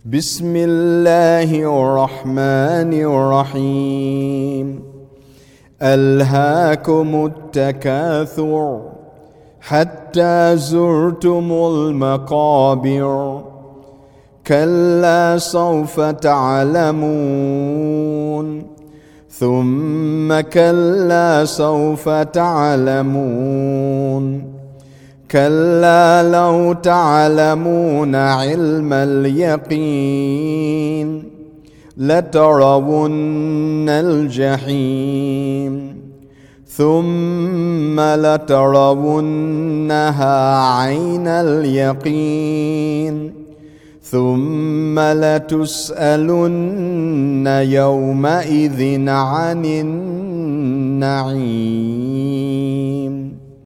بسم الله الرحمن الرحيم. ألهاكم التكاثر حتى زرتم المقابر، كلا سوف تعلمون ثم كلا سوف تعلمون، كلا لو تعلمون علم اليقين لترون الجحيم ثم لترونها عين اليقين ثم لتسألن يومئذ عن النعيم.